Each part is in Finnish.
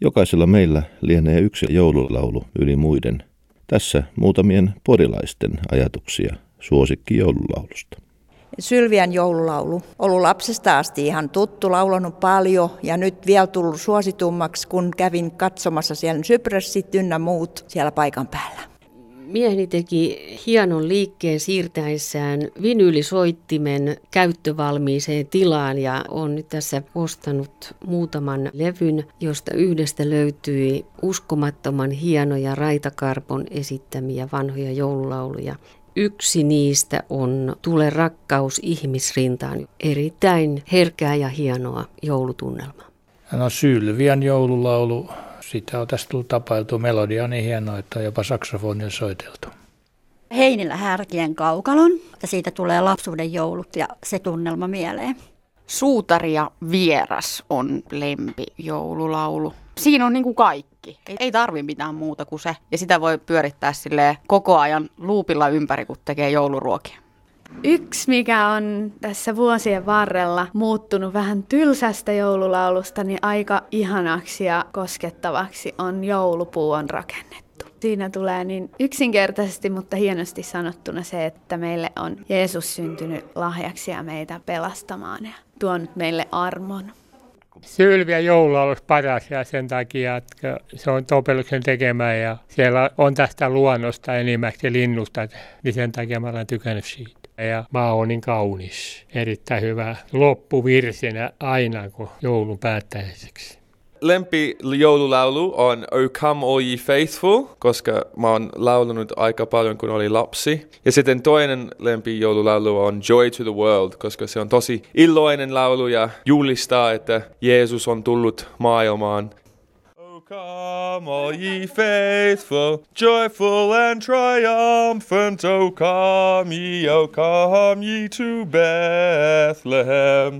Jokaisella meillä lienee yksi joululaulu yli muiden. Tässä muutamien porilaisten ajatuksia suosikki joululaulusta. Sylvian joululaulu. Ollut lapsesta asti ihan tuttu, laulanut paljon ja nyt vielä tullut suositummaksi, kun kävin katsomassa siellä Cypressit ynnä muut siellä paikan päällä. Mieheni teki hienon liikkeen siirtäessään vinyylisoittimen käyttövalmiiseen tilaan ja on nyt tässä ostanut muutaman levyn, josta yhdestä löytyi uskomattoman hienoja Raita Karpon esittämiä vanhoja joululauluja. Yksi niistä on Tule rakkaus ihmisrintaan. Erittäin herkää ja hienoa joulutunnelmaa. No Sylvian joululaulu. Sitä on tästä tullut tapailtua. Melodia on niin hienoa, että on jopa saksofonilla soiteltu. Heinillä Härkien kaukalon. Siitä tulee lapsuuden joulut ja se tunnelma mieleen. Suutari ja vieras on lempijoululaulu. Siinä on niin kuin kaikki. Ei tarvi mitään muuta kuin se. Ja sitä voi pyörittää koko ajan luupilla ympäri, kun tekee jouluruokia. Yksi, mikä on tässä vuosien varrella muuttunut vähän tylsästä joululaulusta, niin aika ihanaksi ja koskettavaksi on Joulupuu on rakennettu. Siinä tulee niin yksinkertaisesti, mutta hienosti sanottuna se, että meille on Jeesus syntynyt lahjaksi ja meitä pelastamaan ja tuonut meille armon. Sylvian joululaulu olisi paras ja sen takia, että se on Topeluksen tekemä ja siellä on tästä luonnosta enimmäkseen linnusta, niin sen takia mä olen tykännyt siitä. Ja maa on niin kaunis, erittäin hyvä loppuvirsinä aina kun joulun päättäjäiseksi. Lempi joululaulu on O Come All Ye Faithful, koska mä oon laulanut aika paljon kun oli lapsi. Ja sitten toinen lempi joululaulu on Joy to the World, koska se on tosi iloinen laulu ja julistaa, että Jeesus on tullut maailmaan. O come all ye faithful, joyful and triumphant, O come ye to Bethlehem.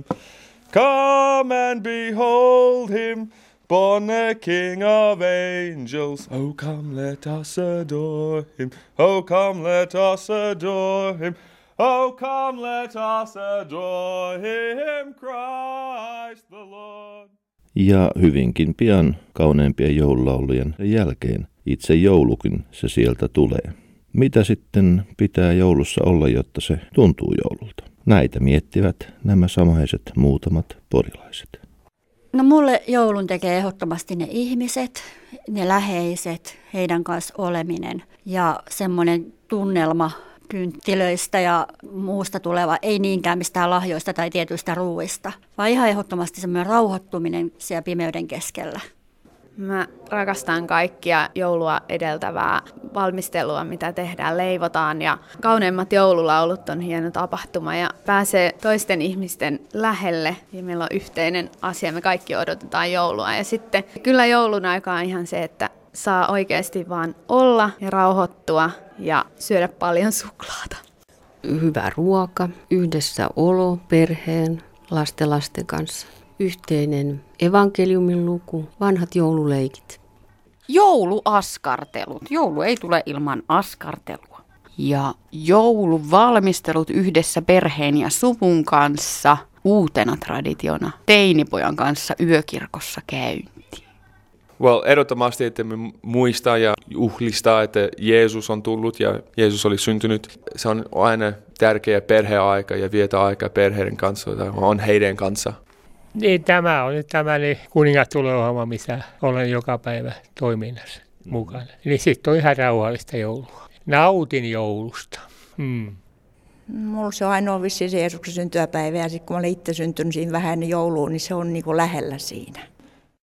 Come and behold him, born the King of angels. Oh, come, let us adore him. Oh, come, let us adore him. Oh, come, let us adore him, Christ the Lord. Ja hyvinkin pian kauneimpien joululaulujen jälkeen itse joulukin se sieltä tulee. Mitä sitten pitää joulussa olla, jotta se tuntuu joululta? Näitä miettivät nämä samaiset muutamat porilaiset. No mulle joulun tekee ehdottomasti ne ihmiset, ne läheiset, heidän kanssa oleminen ja semmoinen tunnelma kynttilöistä ja muusta tuleva, ei niinkään mistään lahjoista tai tietyistä ruuista, vaan ihan ehdottomasti semmoinen rauhoittuminen siellä pimeyden keskellä. Mä rakastan kaikkia joulua edeltävää valmistelua, mitä tehdään, leivotaan ja kauneimmat joululaulut on hieno tapahtuma ja pääsee toisten ihmisten lähelle ja meillä on yhteinen asia, me kaikki odotetaan joulua ja sitten kyllä joulun aika on ihan se, että saa oikeasti vaan olla ja rauhoittua ja syödä paljon suklaata. Hyvä ruoka, yhdessä olo perheen, lasten kanssa. Yhteinen evankeliumin luku, vanhat joululeikit. Jouluaskartelut. Joulu ei tule ilman askartelua. Ja jouluvalmistelut yhdessä perheen ja suvun kanssa uutena traditiona. Teinipojan kanssa yökirkossa käyntiin. Well, ehdottomasti, että me muistaa ja juhlistaa, että Jeesus on tullut ja Jeesus oli syntynyt. Se on aina tärkeä perheaika ja vietä aikaa perheiden kanssa tai on heidän kanssa. Niin, tämä on nyt tämmöinen kuningastulo-ohjelma, missä olen joka päivä toiminnassa mukana. Eli sitten on ihan rauhallista joulua. Nautin joulusta. Mulla se on ainoa vissiin se Jeesuksen syntymäpäivä ja sitten kun mä olen itse syntynyt siinä vähän jouluun, niin se on niin kuin lähellä siinä.